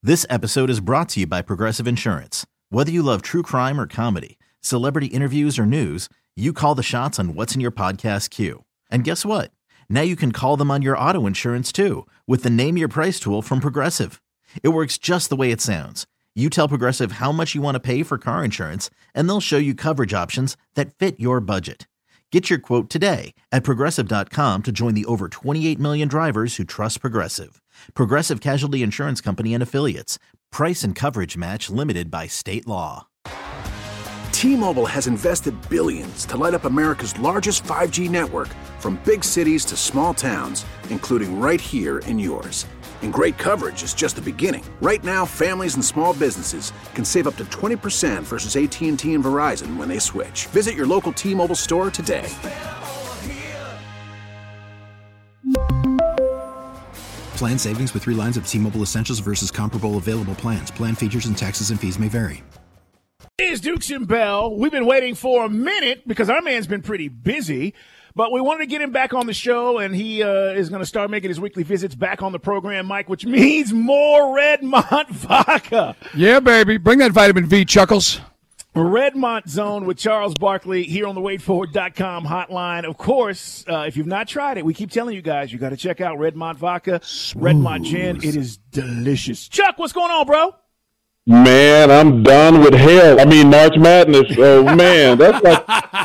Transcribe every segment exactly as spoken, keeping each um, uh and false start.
This episode is brought to you by Progressive Insurance. Whether you love true crime or comedy, celebrity interviews or news, you call the shots on what's in your podcast queue. And guess what? Now you can call them on your auto insurance too with the Name Your Price tool from Progressive. It works just the way it sounds. You tell Progressive how much you want to pay for car insurance, and they'll show you coverage options that fit your budget. Get your quote today at Progressive dot com to join the over twenty-eight million drivers who trust Progressive. Progressive Casualty Insurance Company and Affiliates. Price and coverage match limited by state law. T-Mobile has invested billions to light up America's largest five G network, from big cities to small towns, including right here in yours. And great coverage is just the beginning. Right now, families and small businesses can save up to twenty percent versus A T and T and Verizon when they switch. Visit your local T-Mobile store today. Plan savings with three lines of T-Mobile Essentials versus comparable available plans. Plan features and taxes and fees may vary. It's Dukes and Bell. We've been waiting for a minute because our man's been pretty busy, but we wanted to get him back on the show, and he uh, is going to start making his weekly visits back on the program, Mike, which means more Redmont vodka. Yeah, baby. Bring that vitamin V, Chuckles. Redmont Zone with Charles Barkley here on the wait for it dot com hotline. Of course, uh, if you've not tried it, we keep telling you guys, you got to check out Redmont Vodka, Smooth. Redmont Gin. It is delicious. Chuck, what's going on, bro? Man, I'm done with hell. I mean, March Madness. Oh, man, that's like,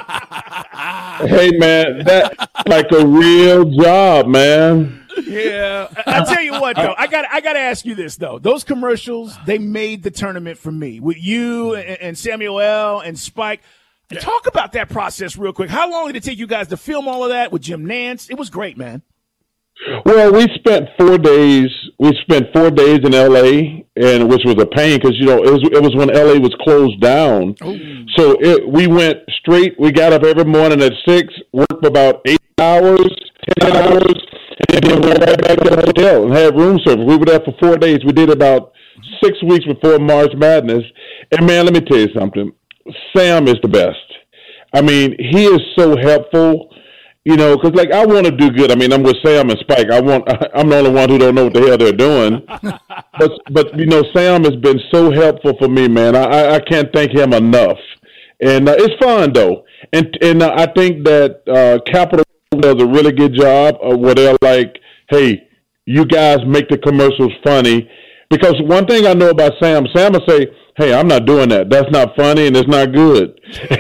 hey, man, that's like a real job, man. Yeah, I tell you what, though, I got I got to ask you this, though. Those commercials, they made the tournament for me with you and, and Samuel L. and Spike. Talk about that process real quick. How long did it take you guys to film all of that with Jim Nance? It was great, man. Well, we spent four days. We spent four days in L A, and which was a pain because you know it was it was when L A was closed down. Ooh. So it, we went straight. We got up every morning at six, worked for about eight hours, ten hours, and then went right back to the hotel and had room service. We were there for four days. We did about six weeks before March Madness. And man, let me tell you something. Sam is the best. I mean, he is so helpful. You know, because, like, I want to do good. I mean, I'm with Sam and Spike. I want, I'm the only one who don't know what the hell they're doing. but, but you know, Sam has been so helpful for me, man. I, I can't thank him enough. And uh, it's fun, though. And and uh, I think that uh, Capital does a really good job of where they're like, hey, you guys make the commercials funny. Because one thing I know about Sam, Sam will say, hey, I'm not doing that. That's not funny and it's not good.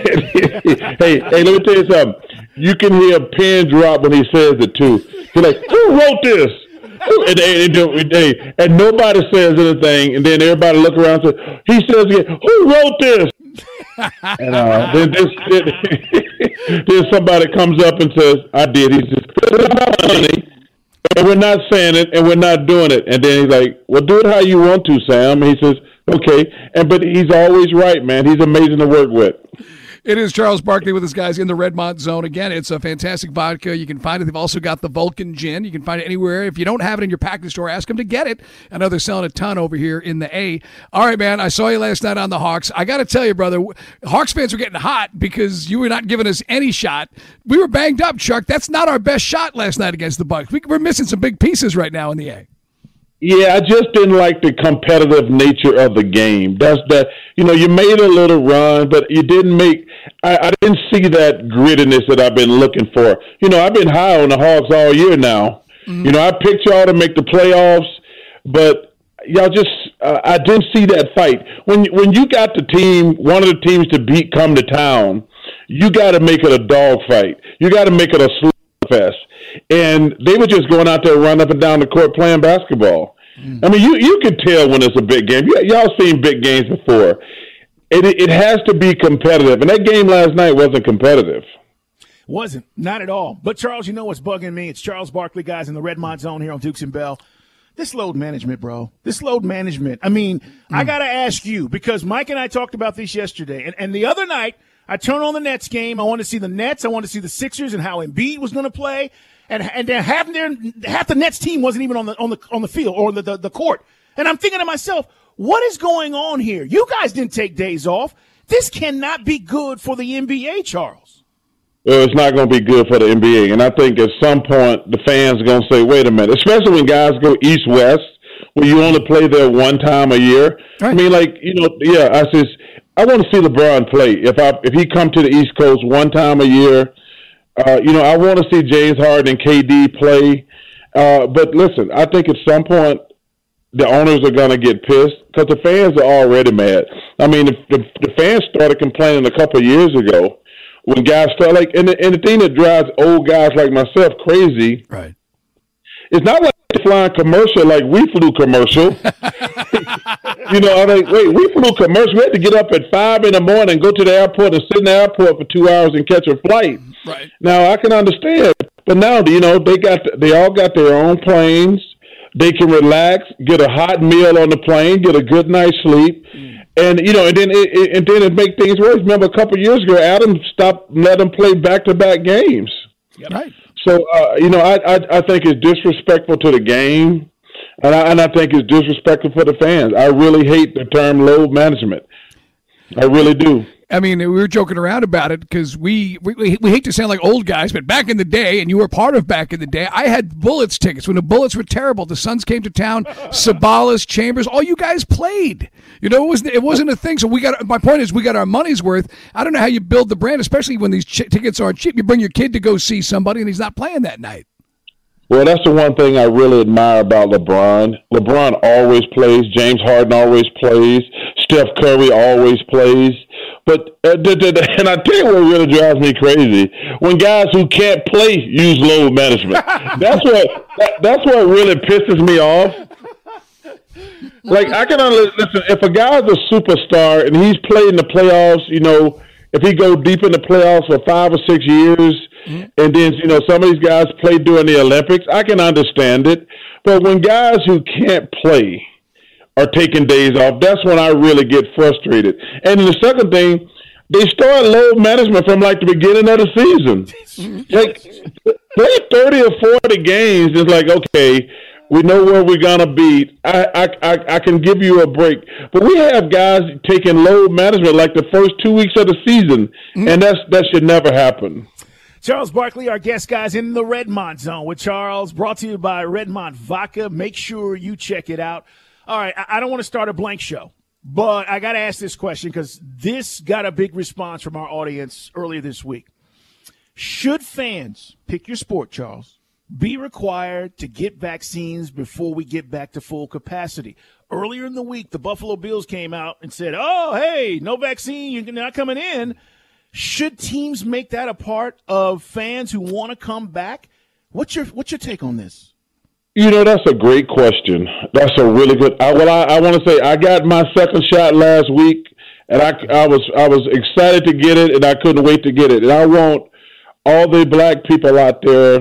hey, hey, let me tell you something. You can hear a pin drop when he says it, too. He's like, who wrote this? And, and, and, and, and nobody says anything, and then everybody look around and says, he says again, who wrote this? and uh, then, this, then, then somebody comes up and says, I did. He says, it's not funny. And we're not saying it, and we're not doing it. And then he's like, well, do it how you want to, Sam. And he says, okay. And But he's always right, man. He's amazing to work with. It is Charles Barkley with his guys in the Redmont Zone. Again, it's a fantastic vodka. You can find it. They've also got the Vulcan Gin. You can find it anywhere. If you don't have it in your package store, ask them to get it. I know they're selling a ton over here in the A. All right, man, I saw you last night on the Hawks. I got to tell you, brother, Hawks fans were getting hot because you were not giving us any shot. We were banged up, Chuck. That's not our best shot last night against the Bucks. We, we're missing some big pieces right now in the A. Yeah, I just didn't like the competitive nature of the game. That's that. You know, you made a little run, but you didn't make. I, I didn't see that grittiness that I've been looking for. You know, I've been high on the Hawks all year now. Mm-hmm. You know, I picked y'all to make the playoffs, but y'all just. Uh, I didn't see that fight. When when you got the team, one of the teams to beat, come to town, you got to make it a dog fight. You got to make it a slugfest. And they were just going out there, running up and down the court playing basketball. Mm. I mean, you, you can tell when it's a big game. Y- y'all seen big games before. It, it has to be competitive. And that game last night wasn't competitive. Wasn't. Not at all. But, Charles, you know what's bugging me? It's Charles Barkley, guys, in the Redmont Zone here on Dukes and Bell. This load management, bro. This load management. I mean, mm. I got to ask you, because Mike and I talked about this yesterday. And, and the other night, I turned on the Nets game. I wanted to see the Nets. I wanted to see the Sixers and how Embiid was going to play. And and half their half the Nets team wasn't even on the on the on the field or the, the the court. And I'm thinking to myself, what is going on here? You guys didn't take days off. This cannot be good for the N B A, Charles. Well, it's not going to be good for the N B A. And I think at some point the fans are going to say, wait a minute, especially when guys go east-west, where you only play there one time a year. Right. I mean, like, you know, yeah, I says, I want to see LeBron play. If I if he come to the East Coast one time a year, uh, you know, I want to see James Harden and K D play. Uh, but listen, I think at some point the owners are going to get pissed because the fans are already mad. I mean, the, the, the fans started complaining a couple of years ago when guys start like, and the, and the thing that drives old guys like myself crazy, right? It's not like flying commercial like we flew commercial. You know, I mean, wait, we flew commercial. We had to get up at five in the morning, go to the airport, and sit in the airport for two hours and catch a flight. Right. Now I can understand, but now you know they got they all got their own planes. They can relax, get a hot meal on the plane, get a good night's sleep, mm. and you know, and then it, it, and then it make things worse. Remember, a couple of years ago, Adam stopped letting them play back to back games. Yep. Right. So, uh, you know, I, I I think it's disrespectful to the game, and I, and I think it's disrespectful for the fans. I really hate the term load management. I really do. I mean, we were joking around about it because we, we we hate to sound like old guys, but back in the day, and you were part of back in the day, I had Bullets tickets when the Bullets were terrible. The Suns came to town, Sabalas, Chambers, all you guys played. You know, it wasn't it wasn't a thing. So we got. My point is, we got our money's worth. I don't know how you build the brand, especially when these ch- tickets aren't cheap. You bring your kid to go see somebody, and he's not playing that night. Well, that's the one thing I really admire about LeBron. LeBron always plays. James Harden always plays. Steph Curry always plays. But uh, and I tell you what really drives me crazy: when guys who can't play use load management. That's what that, that's what really pisses me off. Like I can listen if a guy's a superstar and he's played in the playoffs, you know, if he go deep in the playoffs for five or six years, mm-hmm. and then you know some of these guys play during the Olympics, I can understand it. But when guys who can't play are taking days off, that's when I really get frustrated. And the second thing, they start load management from like the beginning of the season. Like play thirty or forty games, it's like, okay, we know where we're gonna be. I, I I I can give you a break. But we have guys taking load management like the first two weeks of the season, mm-hmm. and that's that should never happen. Charles Barkley, our guest, guys, in the Redmont Zone with Charles, brought to you by Redmont Vodka. Make sure you check it out. All right, I don't want to start a blank show, but I got to ask this question because this got a big response from our audience earlier this week. Should fans, pick your sport, Charles, be required to get vaccines before we get back to full capacity? Earlier in the week, the Buffalo Bills came out and said, oh, hey, no vaccine, you're not coming in. Should teams make that a part of fans who want to come back? What's your what's your take on this? You know, that's a great question. That's a really good. I, well, I, I want to say I got my second shot last week, and I, I was I was excited to get it, and I couldn't wait to get it. And I want all the black people out there,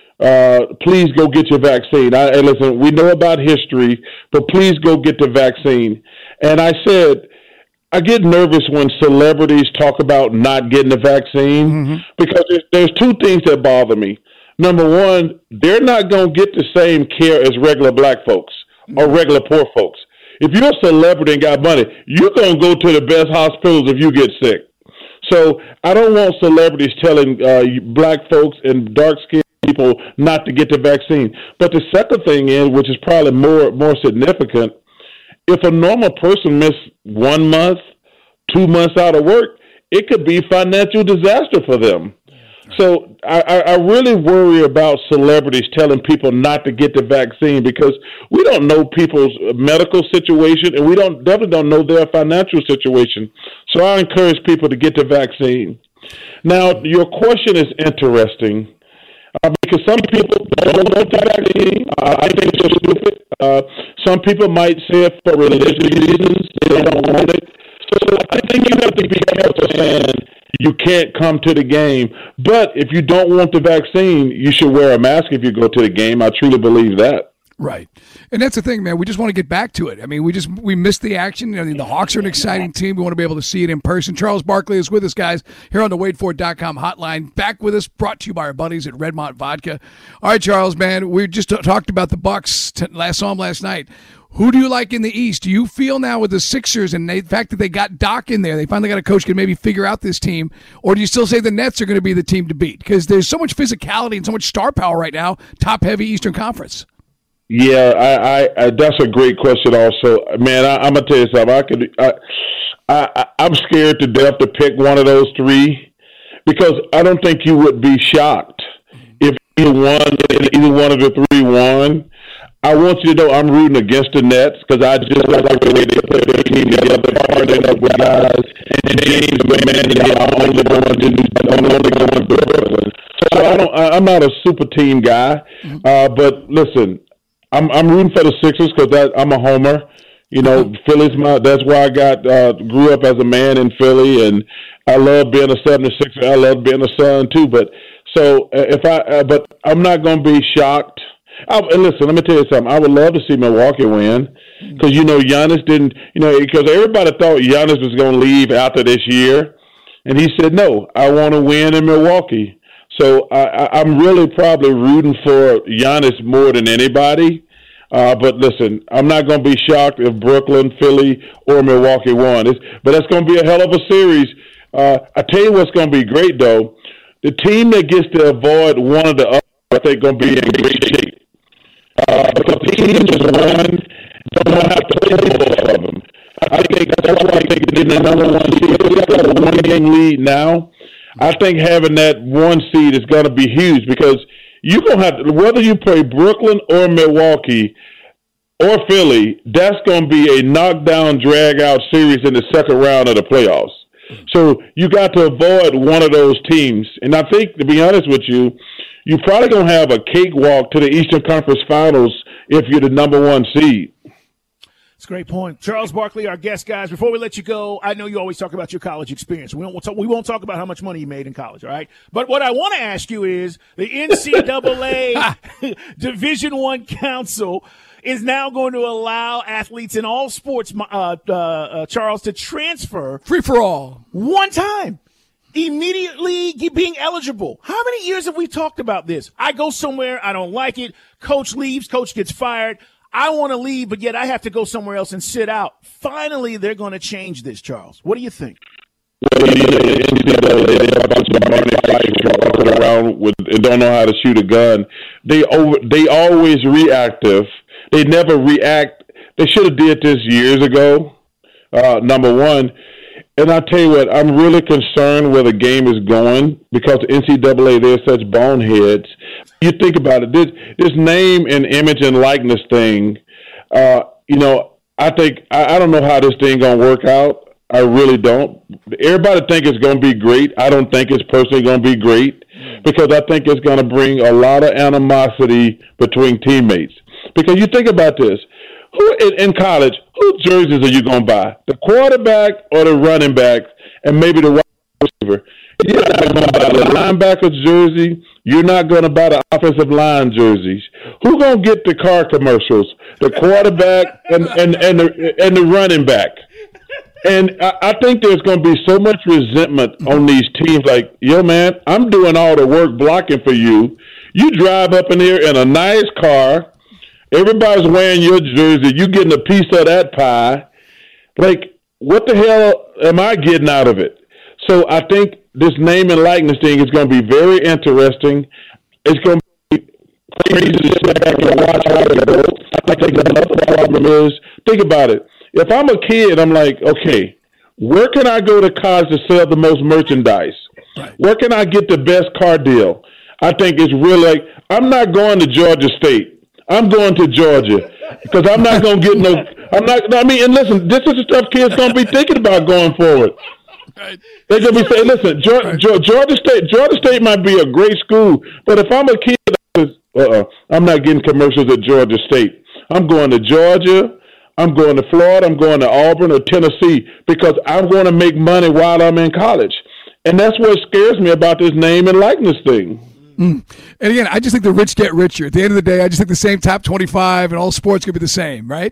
uh, please go get your vaccine. I, and listen, we know about history, but please go get the vaccine. And I said, I get nervous when celebrities talk about not getting the vaccine mm-hmm. because there's, there's two things that bother me. Number one, they're not going to get the same care as regular black folks or regular poor folks. If you're a celebrity and got money, you're going to go to the best hospitals if you get sick. So I don't want celebrities telling uh, black folks and dark-skinned people not to get the vaccine. But the second thing is, which is probably more more significant, if a normal person miss one month, two months out of work, it could be financial disaster for them. So I, I really worry about celebrities telling people not to get the vaccine because we don't know people's medical situation and we don't definitely don't know their financial situation. So I encourage people to get the vaccine. Now, your question is interesting uh, because some people don't want the vaccine. Uh, I think it's stupid. Uh, some people might say it for religious reasons. They don't want it. So I think you have to be careful saying you can't come to the game. But if you don't want the vaccine, you should wear a mask if you go to the game. I truly believe that. Right. And that's the thing, man. We just want to get back to it. I mean, we just we missed the action. I mean, the Hawks are an exciting team. We want to be able to see it in person. Charles Barkley is with us, guys, here on the Wade Ford dot com hotline. Back with us, brought to you by our buddies at Redmont Vodka. All right, Charles, man, we just t- talked about the Bucks. T- last saw them last night. Who do you like in the East? Do you feel now with the Sixers and they, the fact that they got Doc in there, they finally got a coach who can maybe figure out this team, or do you still say the Nets are going to be the team to beat? Because there's so much physicality and so much star power right now, top-heavy Eastern Conference. Yeah, I, I, I that's a great question. Also, man, I, I'm gonna tell you something. I could, I, I, I'm scared to death to pick one of those three because I don't think you would be shocked if either one, either one of the three won. I want you to know I'm rooting against the Nets because I just like the way they put their team together, partnering up with guys. And James, man, I'm only going to I'm only going to Brooklyn. So I don't. I'm not a super team guy, uh, but listen, I'm I'm rooting for the Sixers because I'm a homer. You know, Philly's my. That's why I got uh, grew up as a man in Philly, and I love being a seventy-sixer. I love being a Sun too. But so uh, if I, uh, but I'm not going to be shocked. I, and listen, let me tell you something. I would love to see Milwaukee win because, you know, Giannis didn't, you know, because everybody thought Giannis was going to leave after this year. And he said, no, I want to win in Milwaukee. So I, I, I'm really probably rooting for Giannis more than anybody. Uh, but listen, I'm not going to be shocked if Brooklyn, Philly, or Milwaukee won. It's, but that's going to be a hell of a series. Uh, I tell you what's going to be great, though. The team that gets to avoid one of the other, I think, going to be in great shape. Uh, because the teams just won, don't have to play both of them. I think that's why I think they're the number one seed. They got a one-game lead now. I think having that one seed is going to be huge because you're going to have to, whether you play Brooklyn or Milwaukee or Philly, that's going to be a knockdown, drag-out series in the second round of the playoffs. So you got to avoid one of those teams. And I think, to be honest with you, you're probably going to have a cakewalk to the Eastern Conference Finals if you're the number one seed. That's a great point. Charles Barkley, our guest, guys. Before we let you go, I know you always talk about your college experience. We won't talk, we won't talk about how much money you made in college, all right? But what I want to ask you is the N C double A Division One Council is now going to allow athletes in all sports, uh, uh, uh, Charles, to transfer. Free for all. One time. Immediately being eligible. How many years have we talked about this? I go somewhere, I don't like it. Coach leaves, coach gets fired. I want to leave, but yet I have to go somewhere else and sit out. Finally, they're going to change this, Charles. What do you think? Well, you know, the N C double A, they have a bunch of money walking around with and don't know how to shoot a gun. They over, they always reactive. They never react. They should have did this years ago. Uh, number one. And I tell you what, I'm really concerned where the game is going because N C double A, they're such boneheads. You think about it, this this name and image and likeness thing, uh, you know, I think, I, I don't know how this thing going to work out. I really don't. Everybody think it's going to be great. I don't think it's personally going to be great because I think it's going to bring a lot of animosity between teammates. Because you think about this. Who in, in college, whose jerseys are you going to buy? The quarterback or the running back and maybe the wide receiver? You're not going to buy the linebacker's jersey. You're not going to buy the offensive line jerseys. Who's going to get the car commercials? The quarterback and, and, and, the, and the running back. And I, I think there's going to be so much resentment on these teams like, yo, man, I'm doing all the work blocking for you. You drive up in here in a nice car. Everybody's wearing your jersey. You getting a piece of that pie. Like, what the hell am I getting out of it? So I think this name and likeness thing is going to be very interesting. It's going to be crazy to sit back and watch how it goes. I think another problem is, think about it. If I'm a kid, I'm like, okay, where can I go to college to sell the most merchandise? Where can I get the best car deal? I think it's really like, I'm not going to Georgia State. I'm going to Georgia because I'm not going to get no – I'm not – I mean, and listen, this is the stuff kids going to be thinking about going forward. Right. They're going to be saying, listen, Georgia, Georgia State Georgia State might be a great school, but if I'm a kid, uh-uh, I'm not getting commercials at Georgia State. I'm going to Georgia. I'm going to Florida. I'm going to Auburn or Tennessee because I'm going to make money while I'm in college. And that's what scares me about this name and likeness thing. Mm. And again, I just think the rich get richer. At the end of the day, I just think the same top twenty-five and all sports could be the same, right?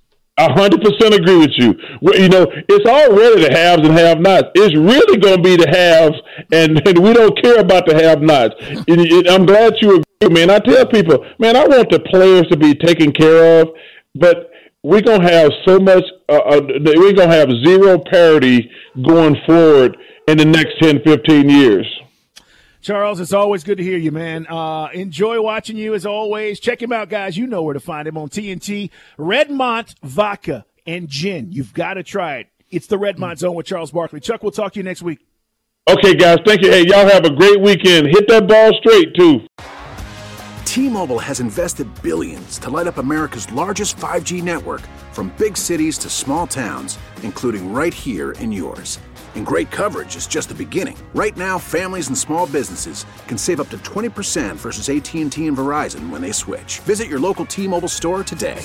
A hundred percent agree with you. Well, you know, it's already the haves and have-nots. It's really going to be the haves, and, and we don't care about the have-nots. And, and I'm glad you agree, man. I tell people, man, I want the players to be taken care of, but we're going to have so much, uh, uh, we're going to have zero parity going forward in the next ten, fifteen years. Charles, it's always good to hear you, man. Uh, enjoy watching you as always. Check him out, guys. You know where to find him on T N T. Redmont Vodka and Gin. You've got to try it. It's the Redmont Zone with Charles Barkley. Chuck, we'll talk to you next week. Okay, guys. Thank you. Hey, y'all have a great weekend. Hit that ball straight, too. T-Mobile has invested billions to light up America's largest five G network, from big cities to small towns, including right here in yours. And great coverage is just the beginning. Right now, families and small businesses can save up to twenty percent versus A T and T and Verizon when they switch. Visit your local T-Mobile store today.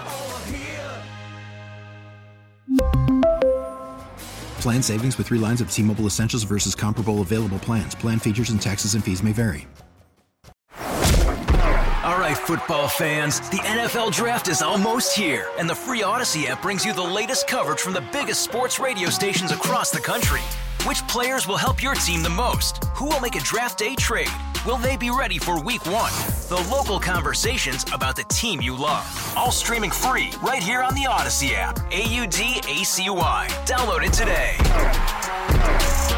Plan savings with three lines of T-Mobile Essentials versus comparable available plans. Plan features and taxes and fees may vary. All right, football fans, the N F L Draft is almost here, and the free Odyssey app brings you the latest coverage from the biggest sports radio stations across the country. Which players will help your team the most? Who will make a draft day trade? Will they be ready for week one? The local conversations about the team you love. All streaming free right here on the Odyssey app. A U D A C Y. Download it today.